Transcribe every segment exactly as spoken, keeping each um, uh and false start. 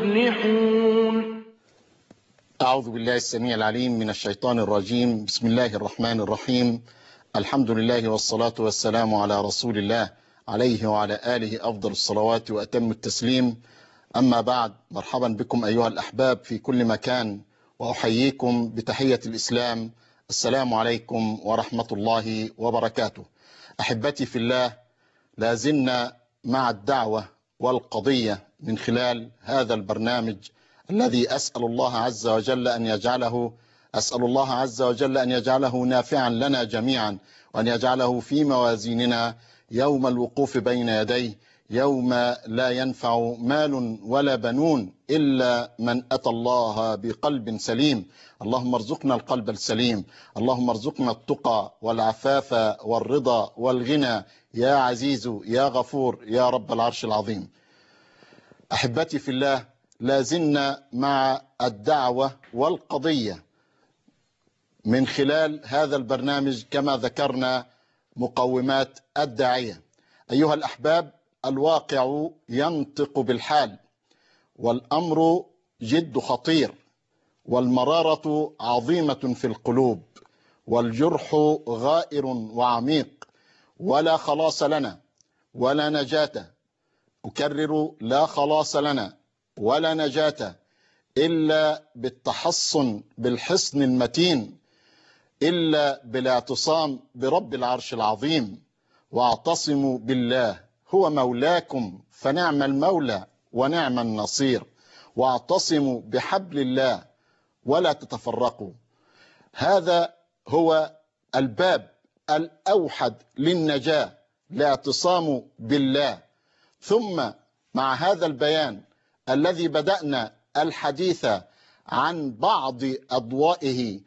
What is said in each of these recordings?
المفلحون. أعوذ بالله السميع العليم من الشيطان الرجيم. بسم الله الرحمن الرحيم. الحمد لله والصلاة والسلام على رسول الله عليه وعلى آله أفضل الصلوات وأتم التسليم. أما بعد، مرحبا بكم أيها الأحباب في كل مكان، وأحييكم بتحية الإسلام. السلام عليكم ورحمة الله وبركاته. أحبتي في الله، لازلنا مع الدعوة والقضية من خلال هذا البرنامج الذي أسأل الله عز وجل أن يجعله أسأل الله عز وجل أن يجعله نافعا لنا جميعا، وأن يجعله في موازيننا يوم الوقوف بين يديه، يوم لا ينفع مال ولا بنون إلا من أتى الله بقلب سليم. اللهم ارزقنا القلب السليم، اللهم ارزقنا التقى والعفاف والرضا والغنى يا عزيز يا غفور يا رب العرش العظيم. أحبتي في الله، لازلنا مع الدعوة والقضية من خلال هذا البرنامج كما ذكرنا مقومات الداعية. أيها الأحباب، الواقع ينطق بالحال، والأمر جد خطير، والمرارة عظيمة في القلوب، والجرح غائر وعميق، ولا خلاص لنا ولا نجاة. أكرر: لا خلاص لنا ولا نجاة إلا بالتحصن بالحصن المتين، إلا بالاعتصام برب العرش العظيم. واعتصموا بالله، هو مولاكم فنعم المولى ونعم النصير. واعتصموا بحبل الله ولا تتفرقوا. هذا هو الباب الأوحد للنجاة، الاعتصام بالله. ثم مع هذا البيان الذي بدأنا الحديث عن بعض أضوائه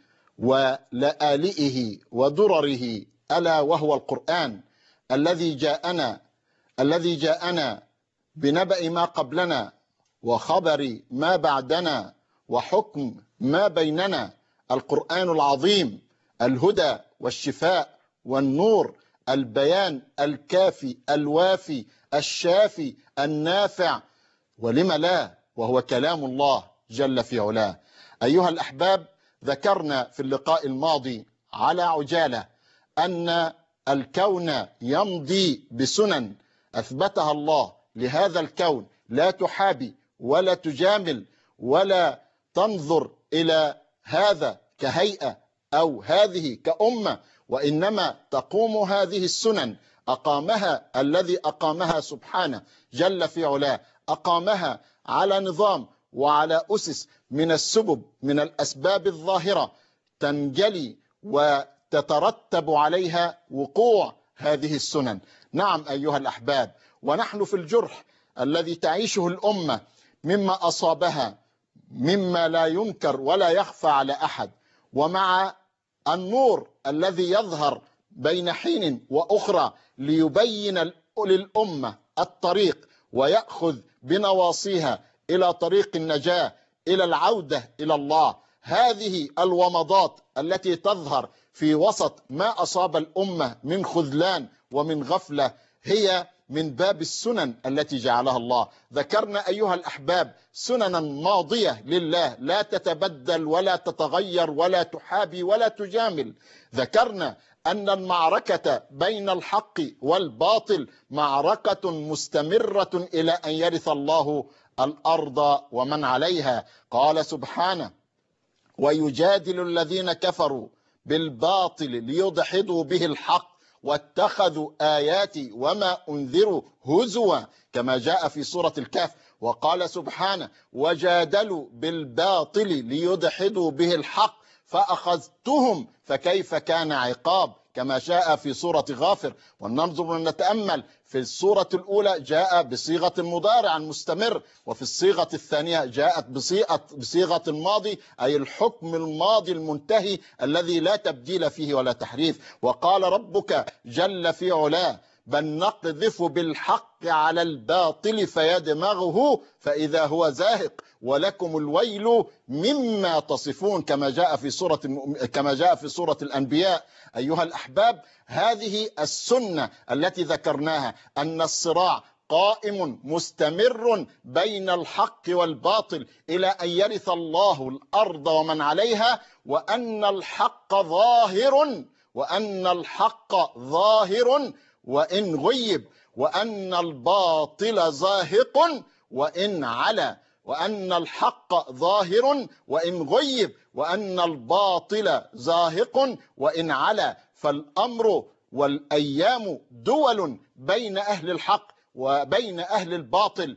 ولآلئه ودرره، ألا وهو القرآن الذي جاءنا الذي جاءنا بنبأ ما قبلنا وخبر ما بعدنا وحكم ما بيننا. القرآن العظيم الهدى والشفاء والنور، البيان الكافي الوافي الشافي النافع، ولم لا، وهو كلام الله جل في علاه. أيها الأحباب، ذكرنا في اللقاء الماضي على عجالة أن الكون يمضي بسنن أثبتها الله لهذا الكون، لا تحابي ولا تجامل ولا تنظر إلى هذا كهيئة أو هذه كأمة، وإنما تقوم هذه السنن أقامها الذي أقامها سبحانه جل في علاه، أقامها على نظام وعلى أسس من السبب من الأسباب الظاهرة تنجلي وتترتب عليها وقوع هذه السنن. نعم أيها الأحباب، ونحن في الجرح الذي تعيشه الأمة مما أصابها مما لا ينكر ولا يخفى على أحد، ومع النور الذي يظهر بين حين وأخرى ليبين للأمة الطريق ويأخذ بنواصيها إلى طريق النجاة، إلى العودة إلى الله. هذه الومضات التي تظهر في وسط ما أصاب الأمة من خذلان ومن غفلة هي من باب السنن التي جعلها الله. ذكرنا أيها الأحباب سننا ماضية لله، لا تتبدل ولا تتغير ولا تحابي ولا تجامل. ذكرنا أن المعركة بين الحق والباطل معركة مستمرة إلى أن يرث الله الأرض ومن عليها. قال سبحانه: ويجادل الذين كفروا بالباطل ليدحضوا به الحق واتخذوا آياتي وما أنذروا هزوا، كما جاء في سورة الكهف. وقال سبحانه: وجادلوا بالباطل ليدحضوا به الحق فأخذتهم فكيف كان عقاب، كما جاء في سورة غافر. وننظر ونتأمل في السورة الأولى جاء بصيغة المضارع المستمر، وفي الصيغة الثانية جاءت بصيغة, بصيغة الماضي، أي الحكم الماضي المنتهي الذي لا تبديل فيه ولا تحريف. وقال ربك جل في علاه: بل نقذف بالحق على الباطل فيدمغه فإذا هو زاهق ولكم الويل مما تصفون، كما جاء في سورة كما جاء في سورة الأنبياء. أيها الأحباب، هذه السنة التي ذكرناها أن الصراع قائم مستمر بين الحق والباطل إلى أن يرث الله الأرض ومن عليها، وأن الحق ظاهر وأن الحق ظاهر وإن غيب، وأن الباطل زاهق وإن علا، وأن الحق ظاهر وإن غيب، وأن الباطل زاهق وإن علا. فالأمر والأيام دول بين أهل الحق وبين أهل الباطل.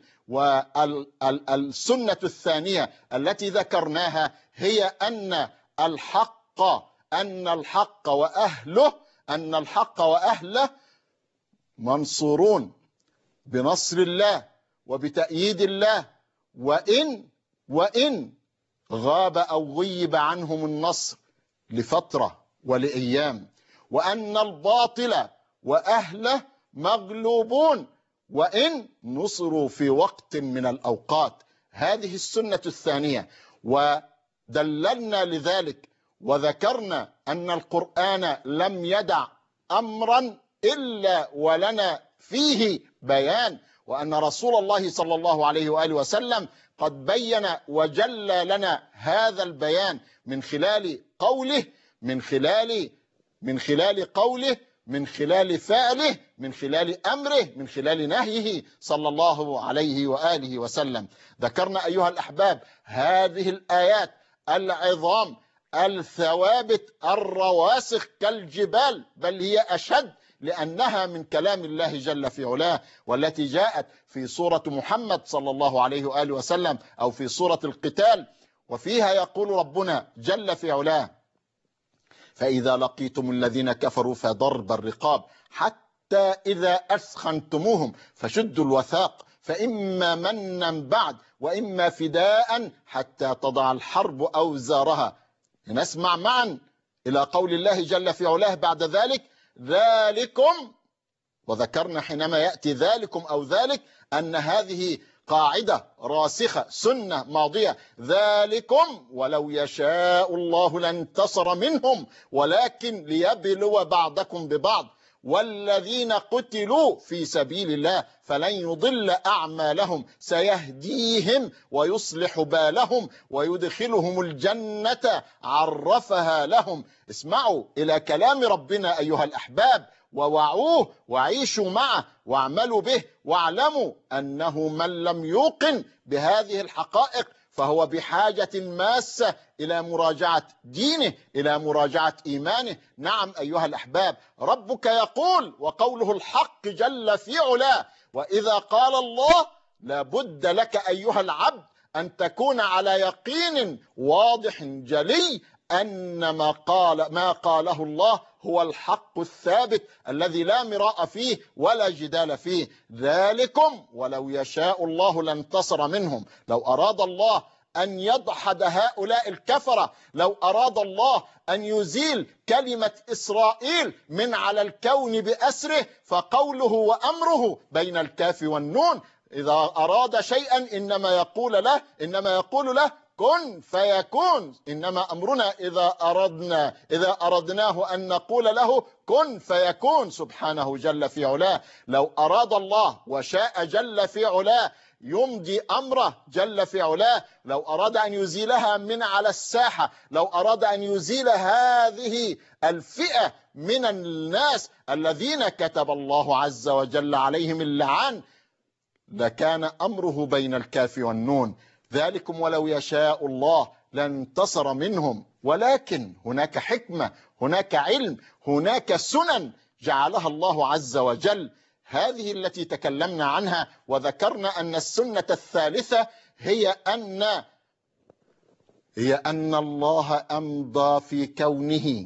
والسنة الثانية التي ذكرناها هي أن الحق أن الحق وأهله أن الحق وأهله منصورون بنصر الله وبتأييد الله، وإن وإن غاب أو غيب عنهم النصر لفترة ولأيام، وأن الباطل وأهله مغلوبون وإن نصروا في وقت من الأوقات. هذه السنة الثانية، ودللنا لذلك وذكرنا أن القرآن لم يدع أمرا إلا ولنا فيه بيان، وأن رسول الله صلى الله عليه وآله وسلم قد بين وجلى لنا هذا البيان من خلال قوله من خلال من خلال قوله من خلال فعله، من خلال أمره، من خلال نهيه صلى الله عليه وآله وسلم. ذكرنا أيها الأحباب هذه الآيات العظام الثوابت الرواسخ كالجبال، بل هي أشد لأنها من كلام الله جل في علاه، والتي جاءت في سورة محمد صلى الله عليه وآله وسلم أو في سورة القتال، وفيها يقول ربنا جل في علاه: فإذا لقيتم الذين كفروا فضرب الرقاب حتى إذا أثخنتموهم فشدوا الوثاق فإما منا بعد وإما فداء حتى تضع الحرب أوزارها. نسمع معا إلى قول الله جل في علاه بعد ذلك: ذلكم. وذكرنا حينما يأتي ذلكم أو ذلك أن هذه قاعدة راسخة، سنة ماضية: ذلكم ولو يشاء الله لانتصر منهم ولكن ليبلو بعضكم ببعض، والذين قتلوا في سبيل الله فلن يضل أعمالهم سيهديهم ويصلح بالهم ويدخلهم الجنة عرفها لهم. اسمعوا إلى كلام ربنا أيها الأحباب ووعوه وعيشوا معه واعملوا به، واعلموا أنه من لم يوقن بهذه الحقائق فهو بحاجة ماسة إلى مراجعة دينه، إلى مراجعة إيمانه. نعم أيها الأحباب، ربك يقول وقوله الحق جل في علاه: وإذا قال الله لابد لك أيها العبد أن تكون على يقين واضح جلي أن ما قال ما قاله الله هو الحق الثابت الذي لا مراء فيه ولا جدال فيه. ذلكم ولو يشاء الله لانتصر منهم. لو أراد الله أن يدحض هؤلاء الكفرة، لو أراد الله أن يزيل كلمة إسرائيل من على الكون بأسره، فقوله وأمره بين الكاف والنون. إذا أراد شيئا إنما يقول له إنما يقول له كن فيكون. إنما أمرنا إذا أردنا إذا أردناه أن نقول له كن فيكون سبحانه جل في علاه. لو أراد الله وشاء جل في علاه يمضي أمره جل في علاه، لو أراد أن يزيلها من على الساحة، لو أراد أن يزيل هذه الفئة من الناس الذين كتب الله عز وجل عليهم اللعان، لكان أمره بين الكاف والنون. ذلكم ولو يشاء الله لانتصر منهم، ولكن هناك حكمة، هناك علم، هناك سنن جعلها الله عز وجل، هذه التي تكلمنا عنها. وذكرنا أن السنة الثالثة هي أن هي أن الله أمضى في كونه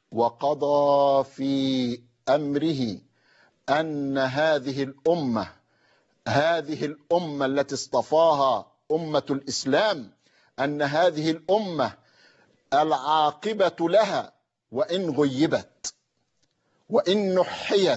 وقضى في أمره أن هذه الأمة هذه الأمة التي اصطفاها أمة الإسلام، أن هذه الأمة العاقبة لها وإن غيبت وإن نحيت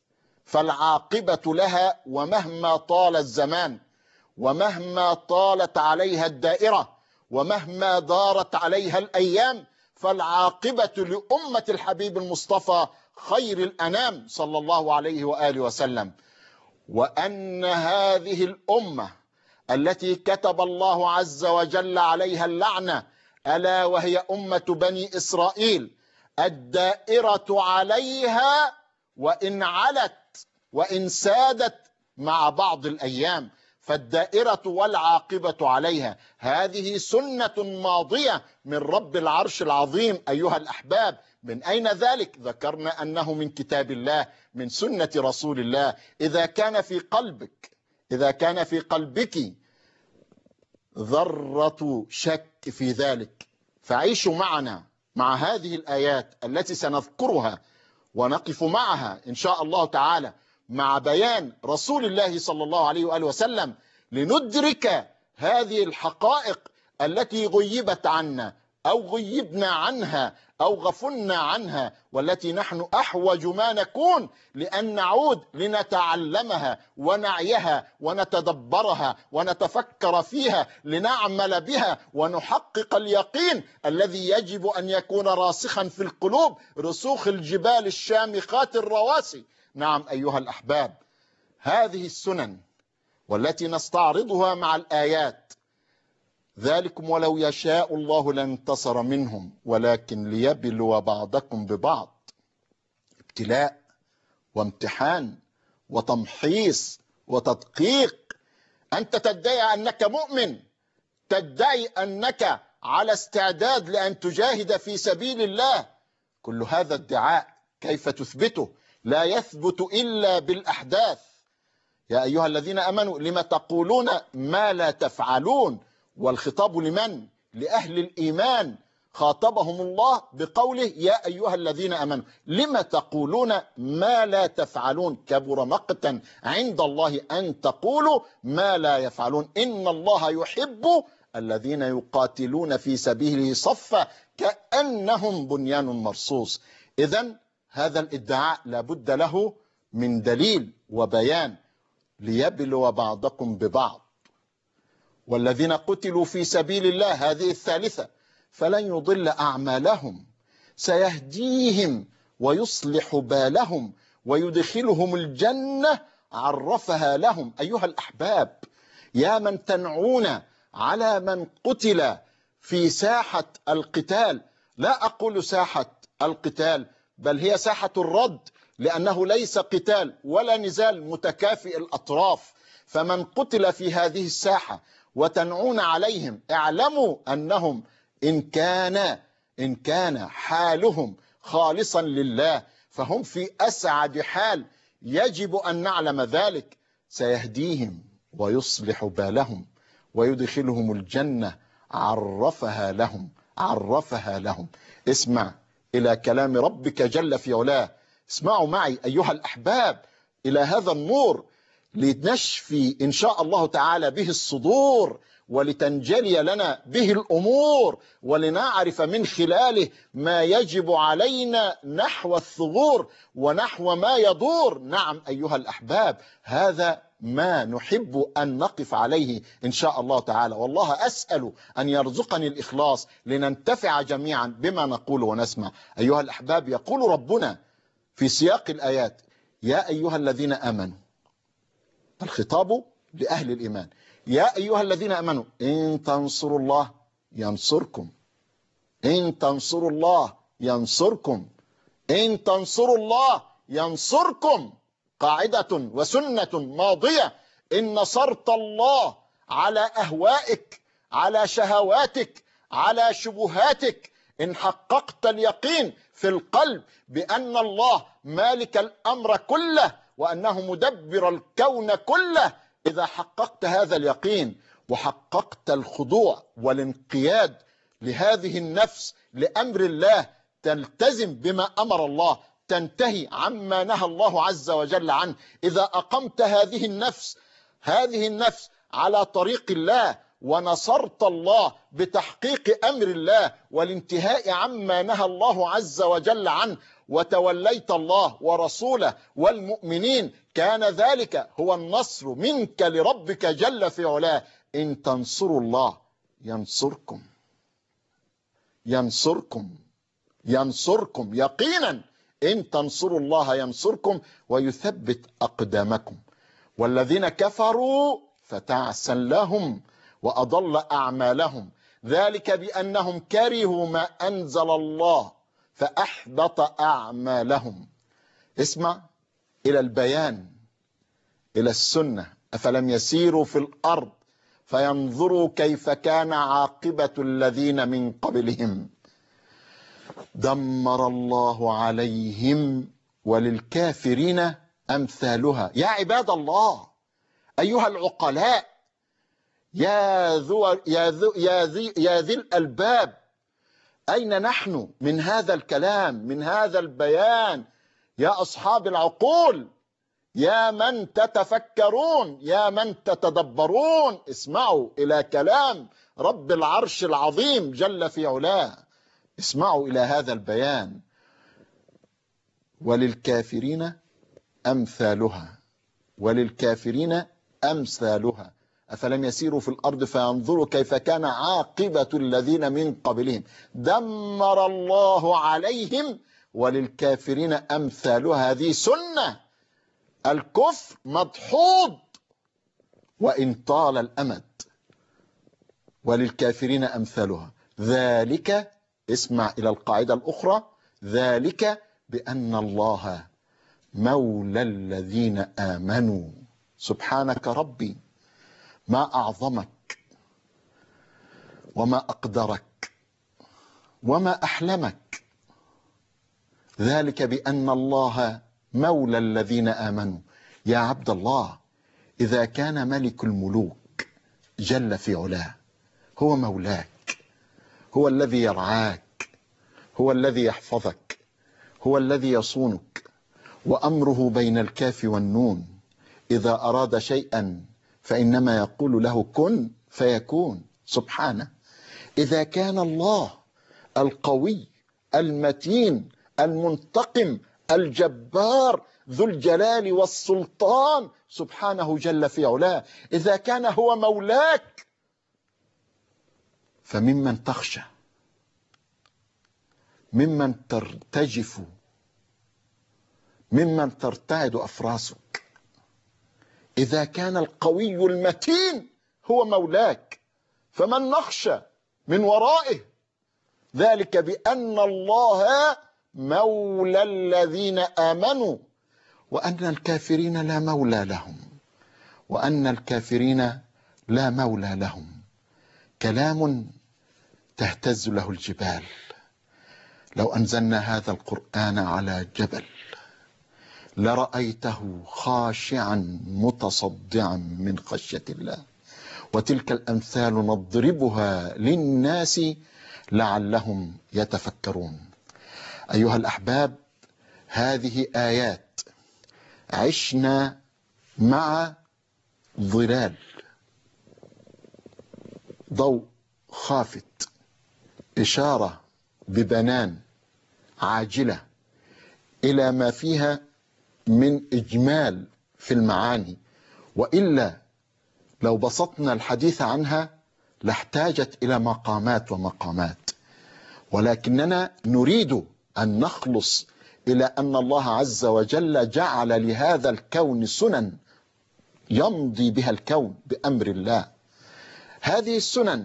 فالعاقبة لها، ومهما طال الزمان ومهما طالت عليها الدائرة ومهما دارت عليها الأيام، فالعاقبة لأمة الحبيب المصطفى خير الأنام صلى الله عليه وآله وسلم. وأن هذه الأمة التي كتب الله عز وجل عليها اللعنة، ألا وهي أمة بني إسرائيل، الدائرة عليها وإن علت وإن سادت مع بعض الأيام، فالدائرة والعاقبة عليها. هذه سنة ماضية من رب العرش العظيم أيها الأحباب. من أين ذلك؟ ذكرنا أنه من كتاب الله، من سنة رسول الله. إذا كان في قلبك إذا كان في قلبك ذرة شك في ذلك، فعيشوا معنا مع هذه الآيات التي سنذكرها ونقف معها إن شاء الله تعالى مع بيان رسول الله صلى الله عليه وآله وسلم، لندرك هذه الحقائق التي غيبت عنا أو غيبنا عنها أو غفلنا عنها، والتي نحن أحوج ما نكون لأن نعود لنتعلمها ونعيها ونتدبرها ونتفكر فيها، لنعمل بها ونحقق اليقين الذي يجب أن يكون راسخا في القلوب، رسوخ الجبال الشامخات الرواسي. نعم أيها الأحباب، هذه السنن والتي نستعرضها مع الآيات، ذلكم ولو يشاء الله لانتصر منهم ولكن ليبلو بعضكم ببعض. ابتلاء وامتحان وتمحيص وتدقيق. أنت تدعي أنك مؤمن، تدعي أنك على استعداد لأن تجاهد في سبيل الله، كل هذا ادعاء كيف تثبته؟ لا يثبت إلا بالأحداث. يا أيها الذين آمنوا لم تقولون ما لا تفعلون؟ والخطاب لمن؟ لأهل الإيمان، خاطبهم الله بقوله يا أيها الذين آمنوا لم تقولون ما لا تفعلون، كبر مقتا عند الله أن تقولوا ما لا يفعلون، إن الله يحب الذين يقاتلون في سبيله صفا كأنهم بنيان مرصوص. إذن هذا الادعاء لابد له من دليل وبيان، ليبلو بعضكم ببعض. والذين قتلوا في سبيل الله، هذه الثالثة، فلن يضل أعمالهم، سيهديهم ويصلح بالهم ويدخلهم الجنة عرفها لهم. أيها الأحباب، يا من تنعون على من قتل في ساحة القتال، لا أقول ساحة القتال بل هي ساحة الرد، لأنه ليس قتال ولا نزال متكافئ الأطراف، فمن قتل في هذه الساحة وتنعون عليهم، اعلموا أنهم إن كان إن كان حالهم خالصا لله فهم في أسعد حال، يجب أن نعلم ذلك. سيهديهم ويصلح بالهم ويدخلهم الجنة عرفها لهم عرفها لهم. اسمع إلى كلام ربك جل في علاه، اسمعوا معي أيها الأحباب إلى هذا النور، لنشفي إن شاء الله تعالى به الصدور، ولتنجلي لنا به الأمور، ولنعرف من خلاله ما يجب علينا نحو الثغور ونحو ما يدور. نعم أيها الأحباب، هذا ما نحب أن نقف عليه إن شاء الله تعالى، والله أسأل أن يرزقني الإخلاص لننتفع جميعا بما نقول ونسمع. أيها الأحباب، يقول ربنا في سياق الآيات يا أيها الذين آمنوا، الخطاب لأهل الإيمان، يا أيها الذين آمنوا إن تنصروا الله ينصركم، إن تنصروا الله ينصركم، إن تنصروا الله ينصركم. قاعدة وسنة ماضية، إن نصرت الله على أهوائك، على شهواتك، على شبهاتك، إن حققت اليقين في القلب بأن الله مالك الأمر كله وأنه مدبر الكون كله، إذا حققت هذا اليقين وحققت الخضوع والانقياد لهذه النفس لأمر الله، تلتزم بما أمر الله، تنتهي عما نهى الله عز وجل عنه. إذا أقمت هذه النفس هذه النفس على طريق الله ونصرت الله بتحقيق أمر الله والانتهاء عما نهى الله عز وجل عنه، وتوليت الله ورسوله والمؤمنين، كان ذلك هو النصر منك لربك جل في علاه. إن تنصروا الله ينصركم ينصركم ينصركم يقينا. إن تنصروا الله ينصركم ويثبت أقدامكم. والذين كفروا فتعسا لهم وأضل أعمالهم ذلك بأنهم كرهوا ما أنزل الله فأحبط أعمالهم. اسمع إلى البيان، إلى السنة. أفلم يسيروا في الأرض فينظروا كيف كان عاقبة الذين من قبلهم دمر الله عليهم وللكافرين أمثالها. يا عباد الله، أيها العقلاء، يا ذو يا ذو يا ذي يا ذي الألباب، أين نحن من هذا الكلام، من هذا البيان؟ يا أصحاب العقول، يا من تتفكرون، يا من تتدبرون، اسمعوا إلى كلام رب العرش العظيم جل في علاه، اسمعوا إلى هذا البيان. وللكافرين أمثالها، وللكافرين أمثالها أفلم يسيروا في الأرض فينظروا كيف كان عاقبة الذين من قبلهم دمر الله عليهم وللكافرين أمثالها. هذه سنة. الكفر مدحوض وإن طال الأمد. وللكافرين أمثالها ذلك، اسمع إلى القاعدة الأخرى، ذلك بأن الله مولى الذين آمنوا. سبحانك ربي، ما أعظمك وما أقدرك وما أحلمك. ذلك بأن الله مولى الذين آمنوا. يا عبد الله، إذا كان ملك الملوك جل في علاه هو مولاك، هو الذي يرعاك، هو الذي يحفظك، هو الذي يصونك، وأمره بين الكاف والنون. إذا أراد شيئا فإنما يقول له كن فيكون. سبحانه. إذا كان الله القوي المتين المنتقم الجبار ذو الجلال والسلطان سبحانه جل في علاه، إذا كان هو مولاك فممن تخشى، ممن ترتجف، ممن ترتعد أفراسك؟ إذا كان القوي المتين هو مولاك فمن نخشى من ورائه؟ ذلك بأن الله مولى الذين آمنوا وأن الكافرين لا مولى لهم، وأن الكافرين لا مولى لهم. كلام تهتز له الجبال. لو أنزلنا هذا القرآن على جبل لرأيته خاشعا متصدعا من خشية الله. وتلك الأمثال نضربها للناس لعلهم يتفكرون. أيها الأحباب، هذه آيات عشنا مع ظلال ضوء خافت، إشارة ببنان عاجلة إلى ما فيها من إجمال في المعاني، وإلا لو بسطنا الحديث عنها لاحتاجت إلى مقامات ومقامات، ولكننا نريد أن نخلص إلى أن الله عز وجل جعل لهذا الكون سنن يمضي بها الكون بأمر الله. هذه السنن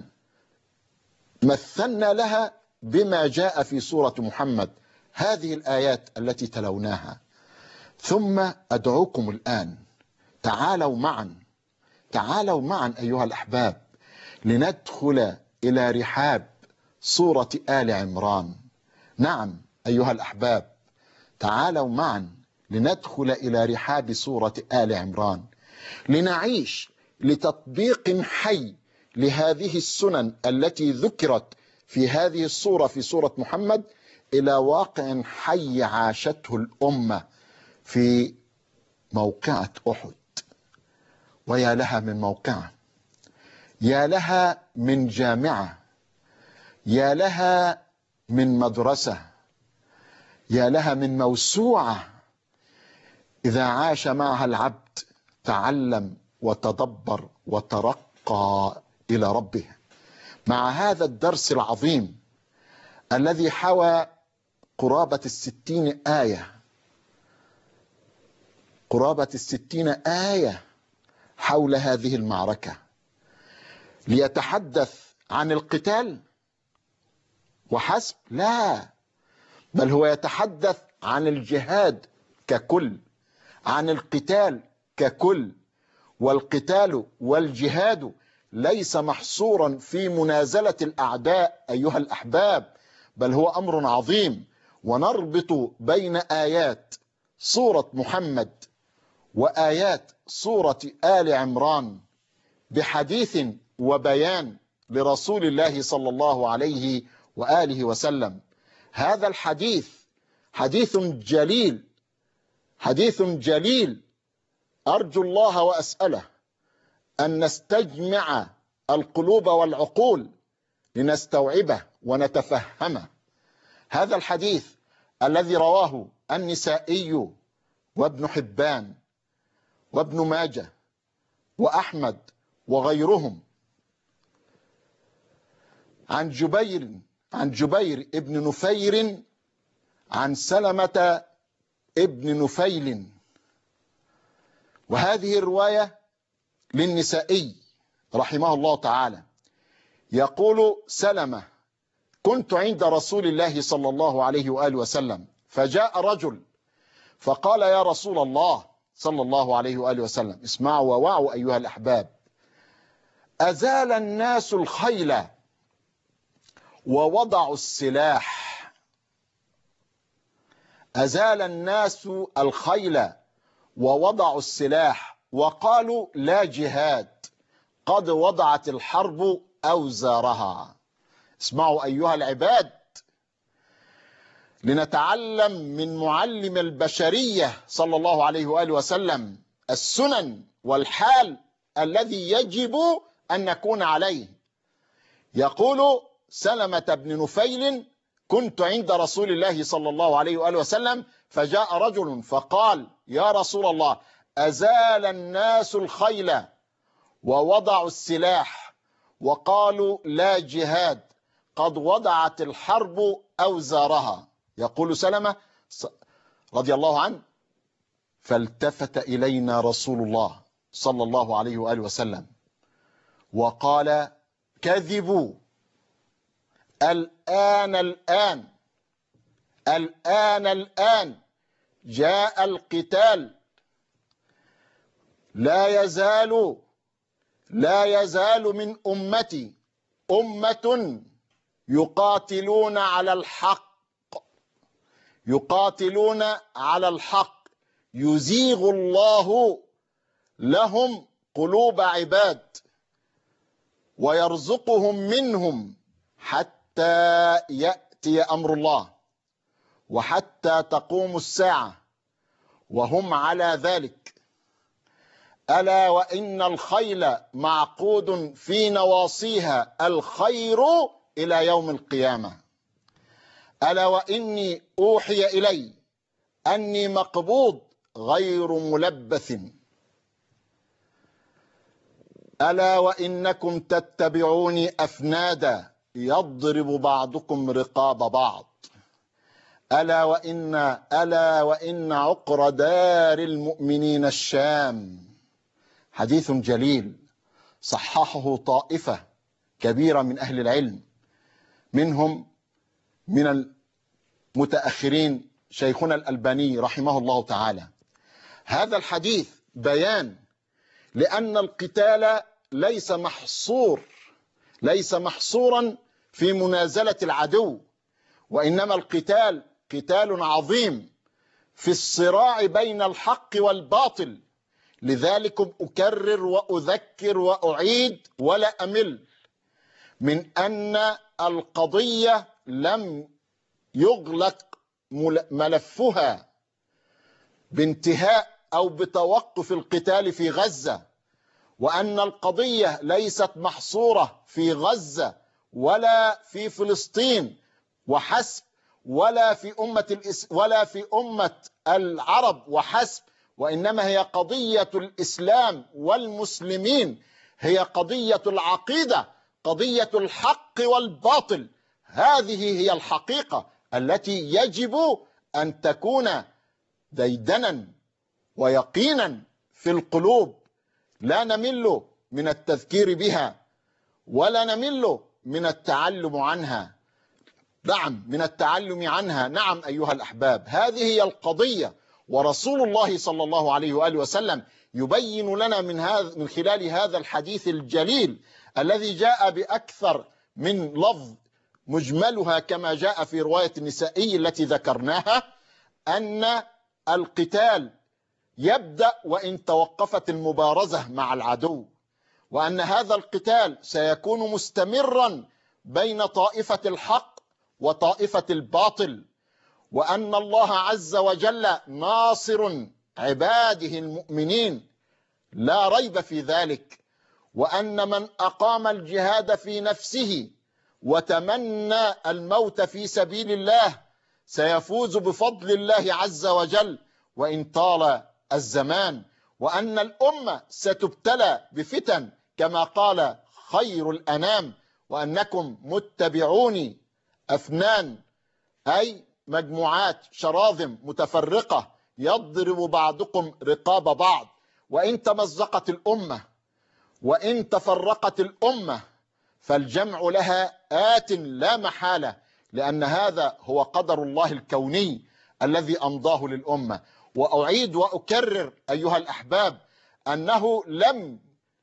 مثلنا لها بما جاء في سورة محمد، هذه الآيات التي تلوناها. ثم أدعوكم الآن، تعالوا معا، تعالوا معا أيها الأحباب، لندخل إلى رحاب سورة آل عمران. نعم أيها الأحباب، تعالوا معا لندخل إلى رحاب سورة آل عمران، لنعيش لتطبيق حي لهذه السنن التي ذكرت في هذه السورة في سورة محمد إلى واقع حي عاشته الأمة في موقعة أحد. ويا لها من موقعة، يا لها من جامعة، يا لها من مدرسة، يا لها من موسوعة إذا عاش معها العبد تعلم وتدبر وترقى إلى ربه. مع هذا الدرس العظيم الذي حوى قرابة الستين آية، قرابة الستين آية حول هذه المعركة ليتحدث عن القتال وحسب؟ لا، بل هو يتحدث عن الجهاد ككل، عن القتال ككل. والقتال والجهاد ليس محصورا في منازلة الأعداء أيها الأحباب، بل هو أمر عظيم. ونربط بين آيات سورة محمد وآيات سورة آل عمران بحديث وبيان لرسول الله صلى الله عليه وآله وسلم. هذا الحديث حديث جليل، حديث جليل، أرجو الله وأسأله أن نستجمع القلوب والعقول لنستوعبه ونتفهمه. هذا الحديث الذي رواه النسائي وابن حبان وابن ماجه وأحمد وغيرهم عن جبير عن جبير ابن نفير عن سلمة ابن نفيل. وهذه الرواية للنسائي رحمه الله تعالى. يقول سلمة: كنت عند رسول الله صلى الله عليه وآله وسلم فجاء رجل فقال: يا رسول الله صلى الله عليه وآله وسلم، اسمعوا ووعوا أيها الأحباب، أزال الناس الخيل ووضعوا السلاح. أزال الناس الخيل ووضعوا السلاح وقالوا: لا جهاد، قد وضعت الحرب أوزارها. اسمعوا أيها العباد، لنتعلم من معلم البشرية صلى الله عليه وآله وسلم السنن والحال الذي يجب أن نكون عليه. يقول سلمة بن نفيل: كنت عند رسول الله صلى الله عليه وآله وسلم فجاء رجل فقال: يا رسول الله، أزال الناس الخيل ووضعوا السلاح وقالوا: لا جهاد، قد وضعت الحرب أوزارها. يقول سلمة رضي الله عنه: فالتفت إلينا رسول الله صلى الله عليه وآله وسلم وقال: كذبوا، الآن الآن الآن الآن جاء القتال، لا يزال لا يزال من أمتي أمة يقاتلون على الحق يقاتلون على الحق يزيغ الله لهم قلوب عباد ويرزقهم منهم حتى يأتي أمر الله وحتى تقوم الساعة وهم على ذلك. ألا وإن الخيل معقود في نواصيها الخير إلى يوم القيامة. ألا وإني أوحي إلي أني مقبوض غير ملبث. ألا وإنكم تتبعوني أفنادا يضرب بعضكم رقاب بعض. ألا وإن ألا وإن عقر دار المؤمنين الشام. حديث جليل صححه طائفة كبيرة من أهل العلم، منهم من المتأخرين شيخنا الألباني رحمه الله تعالى. هذا الحديث بيان لأن القتال ليس محصور ليس محصورا في منازلة العدو، وإنما القتال قتال عظيم في الصراع بين الحق والباطل. لذلك أكرر وأذكر وأعيد ولا أمل من أن القضية لم يغلق ملفها بانتهاء أو بتوقف القتال في غزة، وأن القضية ليست محصورة في غزة ولا في فلسطين وحسب، ولا في أمة الإس ولا في أمة العرب وحسب، وإنما هي قضية الإسلام والمسلمين، هي قضية العقيدة، قضية الحق والباطل. هذه هي الحقيقة التي يجب أن تكون ديدنا ويقينا في القلوب لا نمل من التذكير بها ولا نمل من التعلم عنها. نعم، من التعلم عنها. نعم أيها الأحباب، هذه هي القضية. ورسول الله صلى الله عليه وآله وسلم يبين لنا من هذا من خلال هذا الحديث الجليل الذي جاء بأكثر من لفظ مجملها كما جاء في رواية النسائي التي ذكرناها، أن القتال يبدأ وإن توقفت المبارزة مع العدو، وأن هذا القتال سيكون مستمرا بين طائفة الحق وطائفة الباطل، وأن الله عز وجل ناصر عباده المؤمنين لا ريب في ذلك، وأن من أقام الجهاد في نفسه وتمنى الموت في سبيل الله سيفوز بفضل الله عز وجل وإن طال الزمان، وأن الأمة ستبتلى بفتن كما قال خير الأنام: وأنكم متبعوني أفنان، أي مجموعات شراذم متفرقة يضرب بعضكم رقاب بعض. وإن تمزقت الأمة وإن تفرقت الأمة فالجمع لها آت لا محالة، لأن هذا هو قدر الله الكوني الذي أمضاه للأمة. وأعيد وأكرر أيها الأحباب أنه لم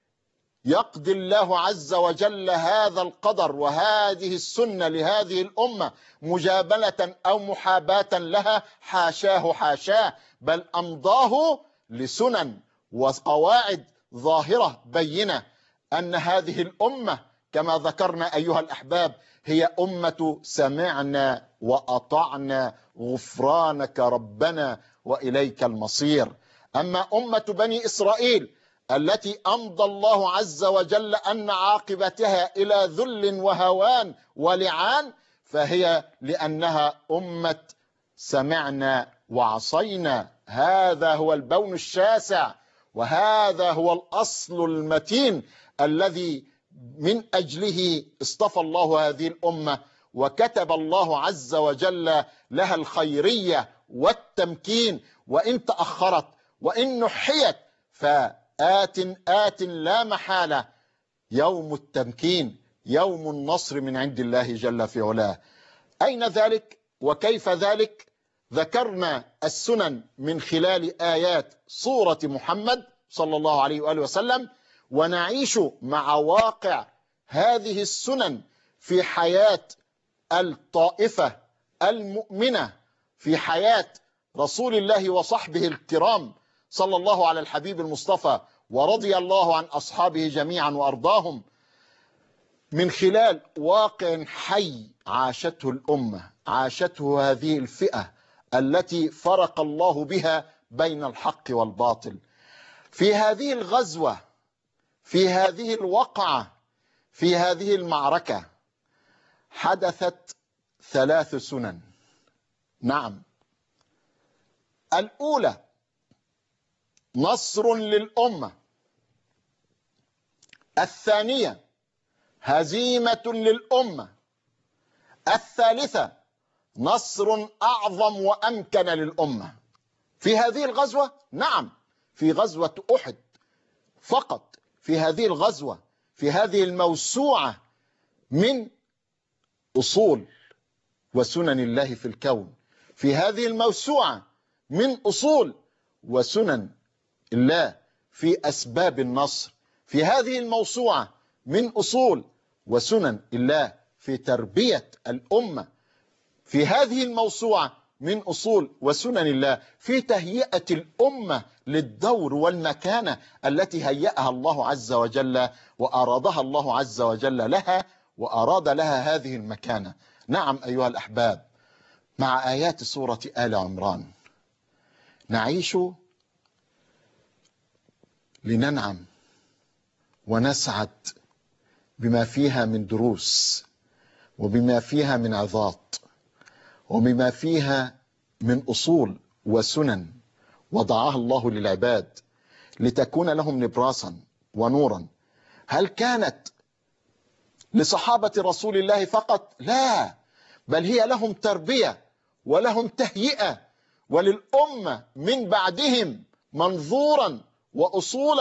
يقضي الله عز وجل هذا القدر وهذه السنة لهذه الأمة مجابلة أو محاباة لها، حاشاه حاشاه، بل أمضاه لسنن وقواعد ظاهرة بينة أن هذه الأمة كما ذكرنا أيها الأحباب هي أمة سمعنا وأطعنا غفرانك ربنا وإليك المصير. أما أمة بني إسرائيل التي أمضى الله عز وجل أن عاقبتها إلى ذل وهوان ولعان، فهي لأنها أمة سمعنا وعصينا. هذا هو البون الشاسع، وهذا هو الأصل المتين الذي من أجله اصطفى الله هذه الأمة وكتب الله عز وجل لها الخيرية والتمكين. وإن تأخرت وإن نحيت فآت آت لا محالة يوم التمكين، يوم النصر من عند الله جل في علاه. أين ذلك وكيف ذلك؟ ذكرنا السنن من خلال آيات سورة محمد صلى الله عليه وآله وسلم، ونعيش مع واقع هذه السنن في حياة الطائفة المؤمنة، في حياة رسول الله وصحبه الكرام صلى الله على الحبيب المصطفى ورضي الله عن أصحابه جميعا وأرضاهم، من خلال واقع حي عاشته الأمة، عاشته هذه الفئة التي فرق الله بها بين الحق والباطل. في هذه الغزوة، في هذه الوقعة، في هذه المعركة حدثت ثلاث سنن. نعم، الأولى نصر للأمة، الثانية هزيمة للأمة، الثالثة نصر أعظم وأمكن للأمة. في هذه الغزوة، نعم، في غزوة أحد فقط، في هذه الغزوة، في هذه الموسوعة من أصول وسنن الله في الكون، في هذه الموسوعة من أصول وسنن الله في أسباب النصر، في هذه الموسوعة من أصول وسنن الله في تربية الأمة، في هذه الموسوعة من أصول وسنن الله في تهيئة الأمة للدور والمكانة التي هيأها الله عز وجل وأرادها الله عز وجل لها، وأراد لها هذه المكانة. نعم أيها الأحباب، مع آيات سورة آل عمران نعيش لننعم ونسعد بما فيها من دروس، وبما فيها من عظات، وبما فيها من أصول وسنن وضعها الله للعباد لتكون لهم نبراسا ونورا. هل كانت لصحابة رسول الله فقط؟ لا، بل هي لهم تربية ولهم تهيئة، وللأمة من بعدهم منظورا وأصولا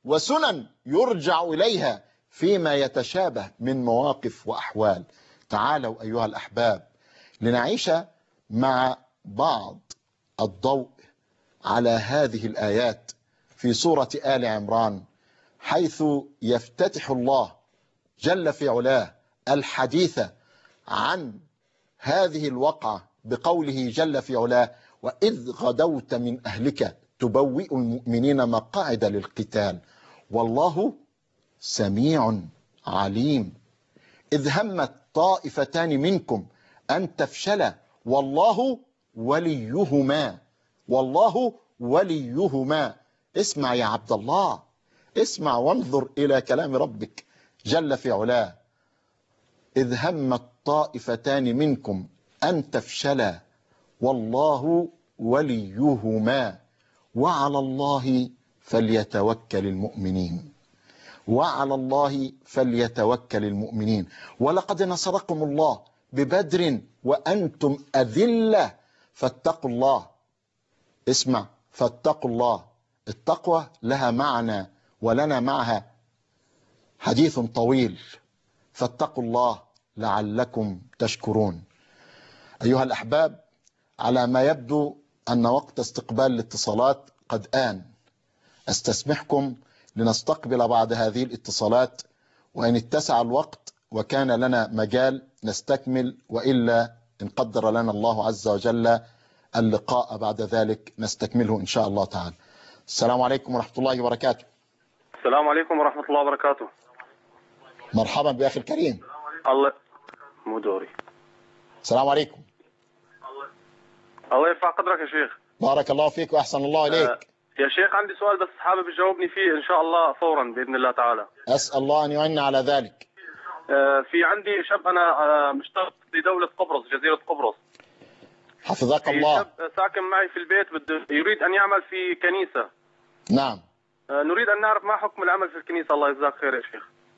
وسنن يرجع إليها فيما يتشابه من مواقف وأحوال. تعالوا أيها الأحباب لنعيش مع بعض الضوء على هذه الآيات في سورة آل عمران، حيث يفتتح الله جل في علاه الحديث عن هذه الوقعة بقوله جل في علاه: وإذ غدوت من أهلك تبوئ المؤمنين مقاعد للقتال والله سميع عليم. إذ همت طائفتان منكم أن تفشلا والله وليهما، والله وليهما. اسمع يا عبد الله، اسمع وانظر إلى كلام ربك جل في علاه. إذ همت طائفتان منكم أن تفشلا والله وليهما وعلى الله فليتوكل المؤمنين، وعلى الله فليتوكل المؤمنين. ولقد نصركم الله ببدر وأنتم أذلة فاتقوا الله. اسمع، فاتقوا الله. التقوى لها معنى ولنا معها حديث طويل. فاتقوا الله لعلكم تشكرون. أيها الأحباب، على ما يبدو أن وقت استقبال الاتصالات قد آن. أستسمحكم لنستقبل بعد هذه الاتصالات، وإن اتسع الوقت وكان لنا مجال نستكمل، وإلا إن قدر لنا الله عز وجل اللقاء بعد ذلك نستكمله إن شاء الله تعالى. السلام عليكم ورحمة الله وبركاته. السلام عليكم ورحمة الله وبركاته. مرحبا بأخي الكريم. الله مدوري. السلام عليكم. الله يرفع قدرك يا شيخ. بارك الله فيك وأحسن الله إليك. آه يا شيخ عندي سؤال بس حابب تجاوبني فيه إن شاء الله فورا بإذن الله تعالى. أسأل الله أن يعين على ذلك. آه في عندي شاب أنا آه مشترك في دولة قبرص، جزيرة قبرص. حفظك في الله. شاب ساكن معي في البيت بده يريد أن يعمل في كنيسة. نعم. آه نريد أن نعرف ما حكم العمل في الكنيسة. الله يجزاك خير يا شيخ.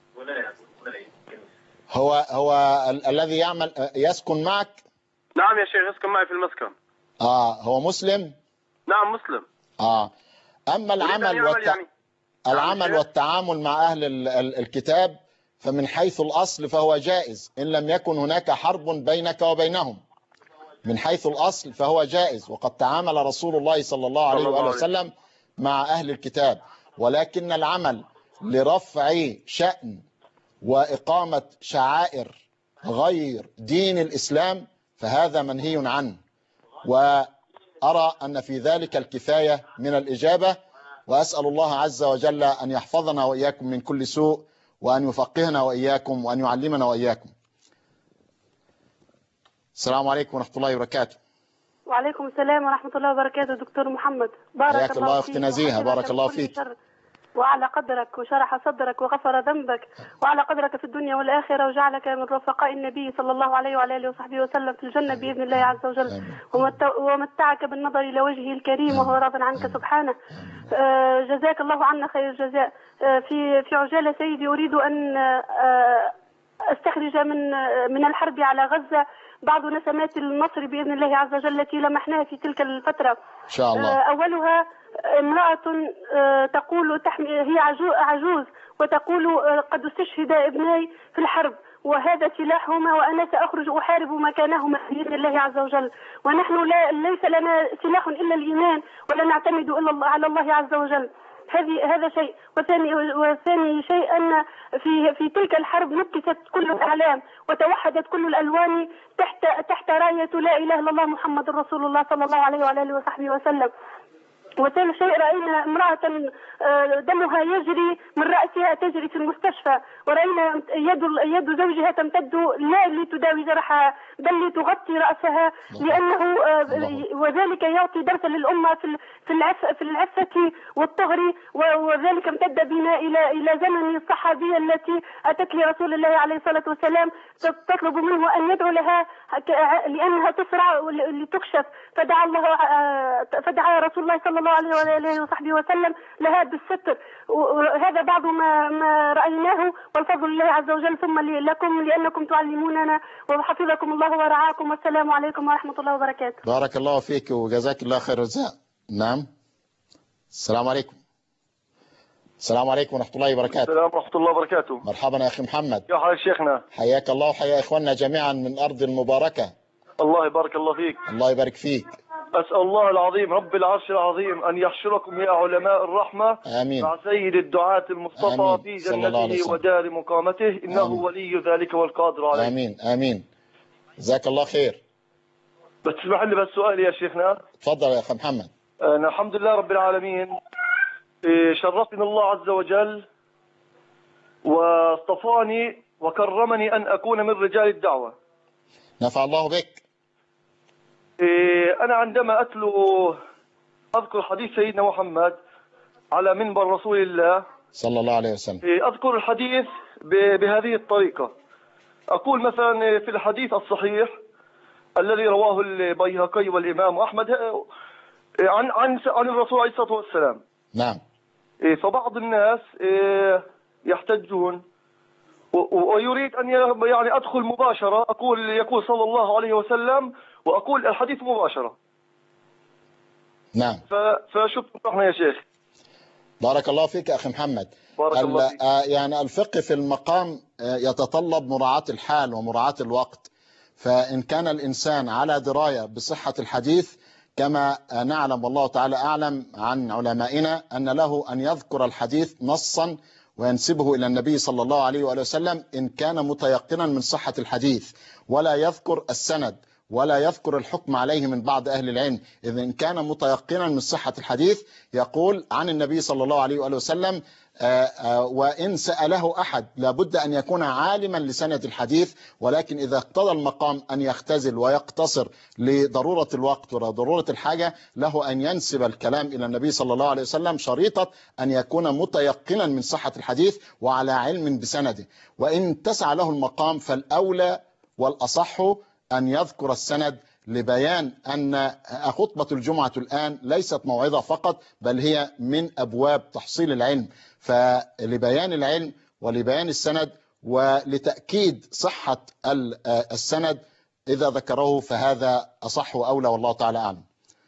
هو هو ال الذي يعمل يسكن معك؟ نعم يا شيخ يسكن معي في المسكن. آه هو مسلم؟ نعم مسلم. آه أما العمل والت... يعني. العمل والتعامل مع أهل ال ال الكتاب فمن حيث الأصل فهو جائز إن لم يكن هناك حرب بينك وبينهم. من حيث الأصل فهو جائز، وقد تعامل رسول الله صلى الله عليه وآله وسلم مع أهل الكتاب. ولكن العمل لرفع شأن وإقامة شعائر غير دين الإسلام فهذا منهي عنه، وأرى أن في ذلك الكفاية من الإجابة. وأسأل الله عز وجل أن يحفظنا وإياكم من كل سوء، وأن يفقهنا وإياكم، وأن يعلمنا وإياكم. السلام عليكم ورحمة الله وبركاته. وعليكم السلام ورحمة الله وبركاته. دكتور محمد بارك الله فيك. نزيهة بارك الله فيك. وعلى قدرك وشرح صدرك وغفر ذنبك وعلى قدرك في الدنيا والآخرة، وجعلك من رفقاء النبي صلى الله عليه وعلى آله وصحبه وسلم في الجنة بإذن الله عز وجل، ومتعك بالنظر إلى وجهه الكريم وهو راض عنك سبحانه. جزاك الله عنا خير الجزاء. في في عجالة سيدي أريد أن أستخرج من من الحرب على غزة بعض نسمات النصر بإذن الله عز وجل التي لمحناها في تلك الفترة إن شاء الله. أولها امرأة تقول هي عجوز وتقول قد استشهد ابناي في الحرب وهذا سلاحهما وأنا سأخرج أحارب مكانهما بإذن الله عز وجل، ونحن لا ليس لنا سلاح إلا الإيمان ولا نعتمد إلا على الله عز وجل. هذه هذا شيء. وثاني وثاني شيء أن في في تلك الحرب نكست كل الأعلام وتوحدت كل الألوان تحت تحت راية لا إله إلا الله محمد رسول الله صلى الله عليه وعلى آله وصحبه وسلم. وثالث شيء رأينا امرأة دمها يجري من رأسها تجري في المستشفى، ورأينا يد يد زوجها تمتد لا لتداوي جرحها بل لتغطي رأسها، لأنه وذلك يعطي درسا للأمة في في العفة في العفة والطهر. وذلك امتد بنا إلى إلى زمن الصحابية التي أتت لرسول الله عليه الصلاة والسلام تطلب منه أن يدعو لها لأنها تسرع لتكشف، فدعا الله فدعا رسول الله صلى الله عليه وآله وصحبه وسلم لها بالستر. وهذا بعض ما ما رأيناه، والفضل لله عز وجل ثم لكم لأنكم تعلموننا، وحفظكم الله ورعاكم، والسلام عليكم ورحمة الله وبركاته. بارك الله فيك وجزاك الله خير الجزاء. نعم. السلام عليكم. السلام عليكم ورحمة الله وبركاته. السلام ورحمة الله وبركاته. مرحبا يا أخي محمد. يا حال شيخنا. حياك الله وحيا إخواننا جميعا من أرض المباركة. الله يبارك الله فيك. الله يبارك فيك. أسأل الله العظيم رب العرش العظيم أن يحشركم يا علماء الرحمة آمين. مع سيد الدعاة المصطفى آمين. في صلى الله عليه جنته وسلم. ودار مقامته إنه آمين. ولي ذلك والقادر عليه. آمين آمين. جزاك الله خير. بس تسمح لي بس سؤال يا شيخنا. تفضل يا أخي محمد. أنا الحمد لله رب العالمين إيه، شرفني الله عز وجل واصطفاني وكرمني أن أكون من رجال الدعوة. نفع الله بك. إيه، أنا عندما أتلو أذكر حديث سيدنا محمد على منبر رسول الله صلى الله عليه وسلم. إيه، أذكر الحديث ب- بهذه الطريقة. أقول مثلا في الحديث الصحيح الذي رواه البيهقي والإمام أحمد إيه، عن عن عن الرسول عليه الصلاة والسلام. نعم. إيه، فبعض الناس إيه، يحتجون و- و- ويريد أن ي- يعني أدخل مباشرة أقول يقول صلى الله عليه وسلم وأقول الحديث مباشرة. نعم. ف- فشوف نحن يا شيخ. بارك الله فيك يا أخي محمد. بارك الله فيك. آه، يعني الفقه في المقام آه، يتطلب مراعاة الحال ومراعاة الوقت. فإن كان الإنسان على دراية بصحة الحديث كما آه، نعلم والله تعالى أعلم عن علمائنا أن له أن يذكر الحديث نصا وينسبه إلى النبي صلى الله عليه وآله وسلم إن كان متيقنا من صحة الحديث، ولا يذكر السند ولا يذكر الحكم عليه من بعض أهل العلم. إذا إن كان متيقنا من صحة الحديث يقول عن النبي صلى الله عليه وآله وسلم آآ آآ وإن سأله أحد لابد أن يكون عالما لسند الحديث، ولكن إذا اقتضى المقام أن يختزل ويقتصر لضرورة الوقت وضرورة الحاجة له أن ينسب الكلام إلى النبي صلى الله عليه وسلم شريطة أن يكون متيقنا من صحة الحديث وعلى علم بسنده. وإن تسع له المقام فالأولى والأصح أن يذكر السند لبيان أن خطبة الجمعة الآن ليست موعظة فقط بل هي من أبواب تحصيل العلم، فلبيان العلم ولبيان السند ولتأكيد صحة السند إذا ذكره فهذا أصح وأولى والله تعالى أعلم.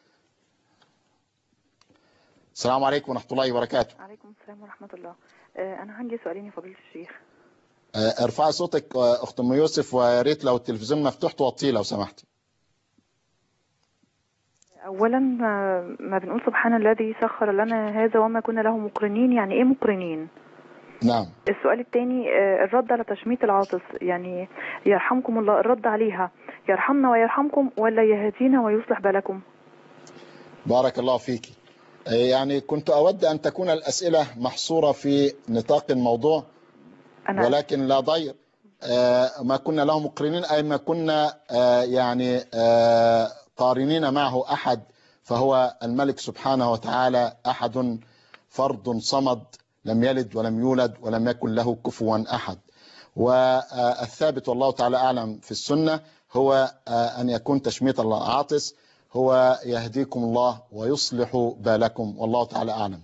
السلام عليكم ورحمة الله وبركاته. عليكم السلام ورحمة الله. آه، أنا عندي سؤالين يا فضيلة الشيخ. آه، ارفعي صوتك آه، أخت أم يوسف، ويا ريت لو التلفزيون مفتوح توطيه لو سمحتي. أولا آه، ما بنقول سبحان الذي سخر لنا هذا وما كنا له مقرنين، يعني إيه مقرنين؟ نعم. السؤال الثاني آه، الرد على تشميت العاطس، يعني يرحمكم الله، الرد عليها يرحمنا ويرحمكم ولا يهدينا ويصلح بالكم؟ بارك الله فيك. آه، يعني كنت أود أن تكون الأسئلة محصورة في نطاق الموضوع أنا ولكن لا ضير. آه، ما كنا له مقرنين أي ما كنا آه، يعني آه، قارنين معه أحد، فهو الملك سبحانه وتعالى أحد فرد صمد لم يلد ولم يولد ولم يكن له كفوا أحد. والثابت والله تعالى أعلم في السنة هو آه، أن يكون تشميت العاطس هو يهديكم الله ويصلح بالكم والله تعالى أعلم.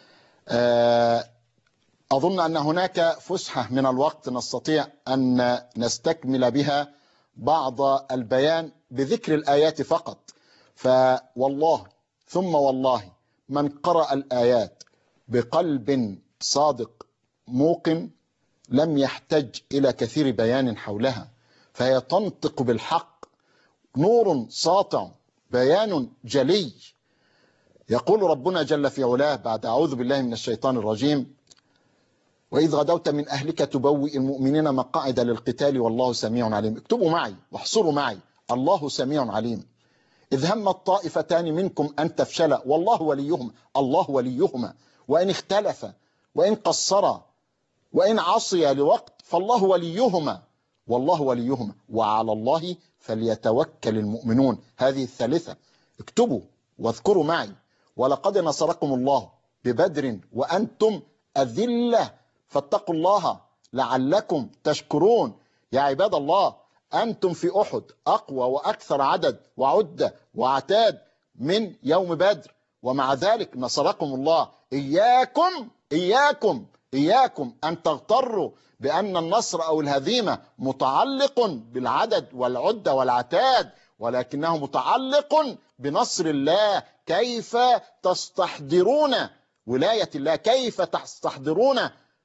آه، أظن أن هناك فسحة من الوقت نستطيع أن نستكمل بها بعض البيان بذكر الآيات فقط. فوالله ثم والله من قرأ الآيات بقلب صادق موقن لم يحتج إلى كثير بيان حولها، فهي تنطق بالحق، نور ساطع، بيان جلي. يقول ربنا جل في علاه بعد أعوذ بالله من الشيطان الرجيم: وإذ غدوت من أهلك تبوئ المؤمنين مقاعد للقتال والله سميع عليم. اكتبوا معي واحصروا معي: الله سميع عليم. إذ هم الطائفتان منكم أن تفشلا والله وليهما، الله وليهما، وإن اختلف وإن قصرا وإن عصيا لوقت فالله وليهما والله وليهما وعلى الله فليتوكل المؤمنون. هذه الثالثة. اكتبوا واذكروا معي: ولقد نصركم الله ببدر وأنتم أذلة فاتقوا الله لعلكم تشكرون. يا عباد الله، أنتم في أحد أقوى وأكثر عدد وعدة وعتاد من يوم بدر، ومع ذلك نصركم الله. إياكم إياكم إياكم أن تغتروا بأن النصر أو الهزيمة متعلق بالعدد والعدة والعتاد، ولكنه متعلق بنصر الله. كيف تستحضرون ولاية الله، كيف تستحضرون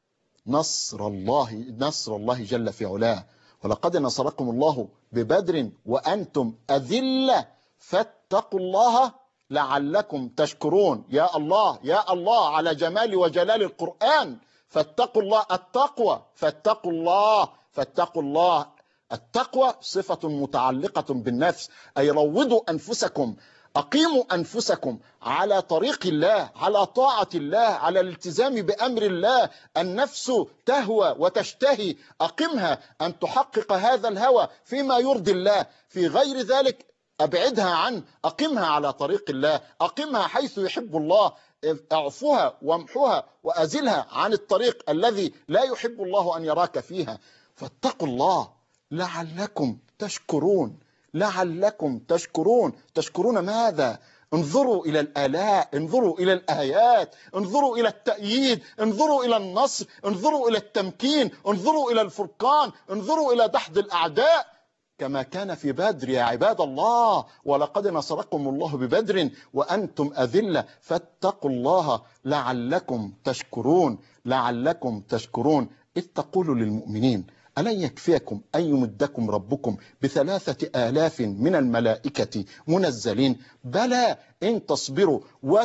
نصر الله نصر الله جل في علاه. ولقد نصركم الله ببدر وأنتم أذلة فاتقوا الله لعلكم تشكرون. يا الله يا الله على جمال وجلال القرآن. فاتقوا الله، التقوى، فاتقوا الله فاتقوا الله. التقوى صفة متعلقة بالنفس، أي روضوا أنفسكم، أقيموا أنفسكم على طريق الله، على طاعة الله، على الالتزام بأمر الله. النفس تهوى وتشتهي، أقمها أن تحقق هذا الهوى فيما يرضي الله، في غير ذلك أبعدها عنه. أقمها على طريق الله، أقمها حيث يحب الله، اعفها وامحها وأزلها عن الطريق الذي لا يحب الله أن يراك فيها. فاتقوا الله لعلكم تشكرون، لعلكم تشكرون. تشكرون ماذا؟ انظروا إلى الآلاء، انظروا إلى الآيات، انظروا إلى التأييد، انظروا إلى النصر، انظروا إلى التمكين، انظروا إلى الفرقان، انظروا إلى دحض الأعداء كما كان في بدر يا عباد الله. ولقد نصركم الله ببدر وأنتم أذلة فاتقوا الله لعلكم تشكرون، لعلكم تشكرون. إذ تقول للمؤمنين ألن يكفيكم أن يمدكم ربكم بثلاثة آلاف من الملائكة منزلين؟ بلى إن تصبروا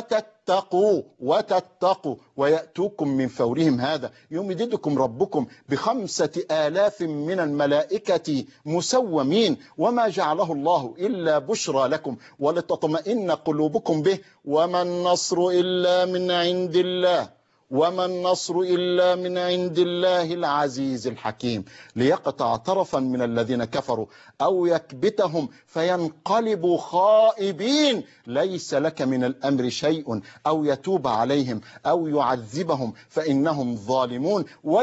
وتتقوا وتتقوا ويأتوكم من فورهم هذا يمددكم ربكم بخمسة آلاف من الملائكة مسومين. وما جعله الله إلا بشرى لكم ولتطمئن قلوبكم به وما النصر إلا من عند الله وما النصر إلا من عند الله العزيز الحكيم. ليقطع طرفا من الذين كفروا أو يكبتهم فينقلبوا خائبين. ليس لك من الأمر شيء أو يتوب عليهم أو يعذبهم فإنهم ظالمون.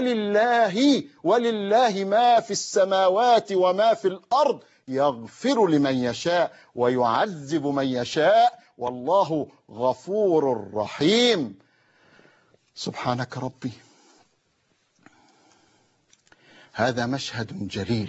ولله ولله ما في السماوات وما في الأرض يغفر لمن يشاء ويعذب من يشاء والله غفور رحيم. سبحانك ربي، هذا مشهد جليل،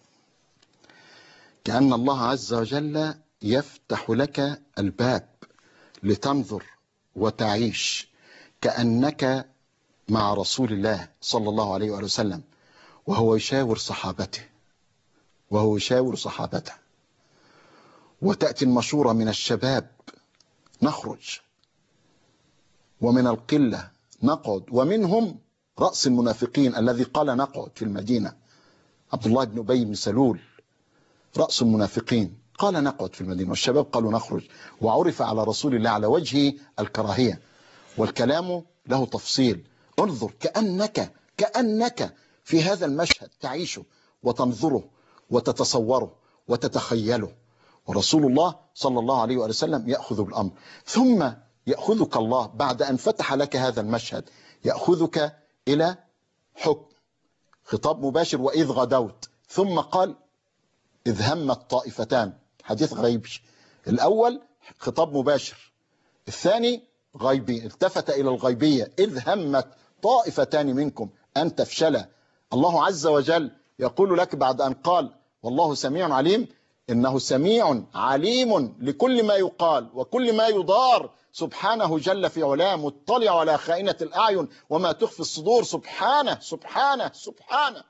كأن الله عز وجل يفتح لك الباب لتنظر وتعيش كأنك مع رسول الله صلى الله عليه وآله وسلم وهو يشاور صحابته وهو يشاور صحابته وتأتي المشورة من الشباب نخرج، ومن القلة نقعد، ومنهم رأس المنافقين الذي قال نقعد في المدينة، عبد الله بن أبي بن سلول رأس المنافقين قال نقعد في المدينة، والشباب قالوا نخرج. وعرف على رسول الله على وجه الكراهية، والكلام له تفصيل. انظر كأنك كأنك في هذا المشهد تعيشه وتنظره وتتصوره وتتخيله. ورسول الله صلى الله عليه وسلم يأخذ بالأمر، ثم يأخذك الله بعد أن فتح لك هذا المشهد يأخذك إلى حكم، خطاب مباشر. وإذ غدوت، ثم قال إذ همت طائفتان، حديث غيبي. الأول خطاب مباشر، الثاني غيبي، التفت إلى الغيبية. إذ همت طائفتان منكم أن تفشلا. الله عز وجل يقول لك بعد أن قال والله سميع عليم، إنه سميع عليم لكل ما يقال وكل ما يضار، سبحانه جل في علاه، مطلع على خائنة الأعين وما تخفي الصدور، سبحانه سبحانه سبحانه.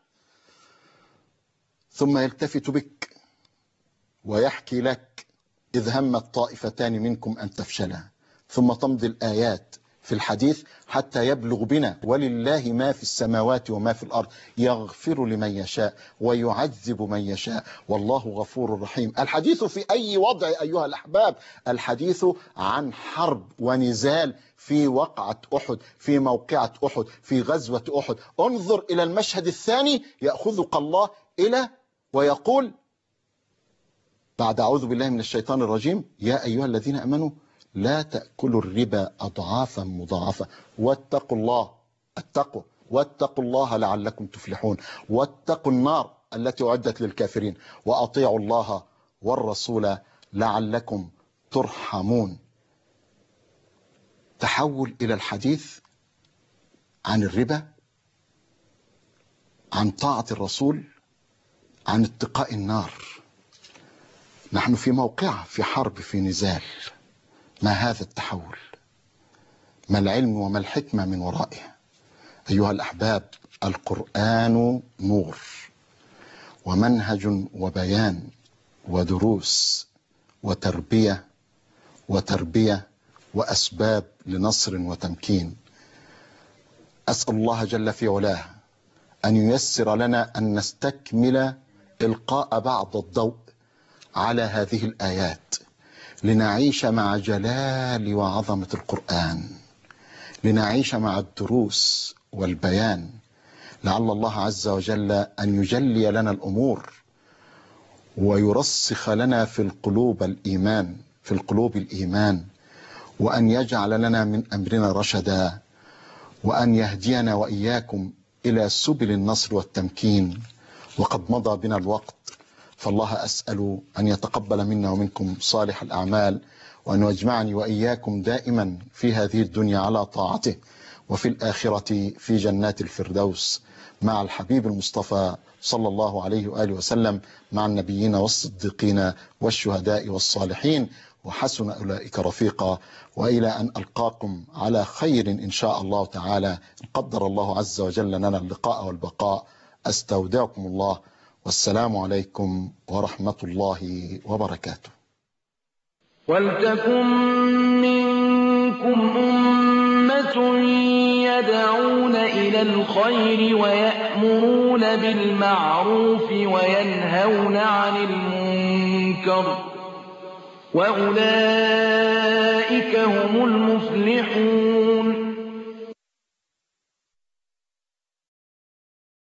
ثم يلتفت بك ويحكي لك إذ همت طائفتان منكم أن تفشلا، ثم تمضي الآيات في الحديث حتى يبلغ بنا ولله ما في السماوات وما في الأرض يغفر لمن يشاء ويعذب من يشاء والله غفور رحيم. الحديث في أي وضع أيها الأحباب؟ الحديث عن حرب ونزال في وقعة أحد، في موقعة أحد، في غزوة أحد. انظر إلى المشهد الثاني، يأخذك الله إلى ويقول بعد أعوذ بالله من الشيطان الرجيم يا أيها الذين آمنوا لا تأكلوا الربا أضعافا مضاعفة واتقوا الله، التقوى، واتقوا الله لعلكم تفلحون، واتقوا النار التي أعدت للكافرين، وأطيعوا الله والرسول لعلكم ترحمون. تحول إلى الحديث عن الربا، عن طاعة الرسول، عن اتقاء النار. نحن في موقع، في حرب، في نزال. ما هذا التحول؟ ما العلم وما الحكمة من ورائه. أيها الأحباب، القرآن نور ومنهج وبيان ودروس وتربية وتربية وأسباب لنصر وتمكين. أسأل الله جل في علاه أن ييسر لنا أن نستكمل إلقاء بعض الضوء على هذه الآيات لنعيش مع جلال وعظمة القرآن، لنعيش مع الدروس والبيان، لعل الله عز وجل أن يجلي لنا الأمور ويرسخ لنا في القلوب الإيمان في القلوب الإيمان وأن يجعل لنا من أمرنا رشدا، وأن يهدينا وإياكم إلى سبل النصر والتمكين. وقد مضى بنا الوقت، فالله أسأل أن يتقبل منا ومنكم صالح الأعمال، وأن يجمعني وإياكم دائما في هذه الدنيا على طاعته، وفي الآخرة في جنات الفردوس مع الحبيب المصطفى صلى الله عليه وآله وسلم، مع النبيين والصديقين والشهداء والصالحين، وحسن أولئك رفيقا. وإلى أن ألقاكم على خير إن شاء الله تعالى، قدر الله عز وجل لنا اللقاء والبقاء. أستودعكم الله، والسلام عليكم ورحمة الله وبركاته. ولتكن منكم أمة يدعون إلى الخير ويأمرون بالمعروف وينهون عن المنكر، وأولئك هم المفلحون.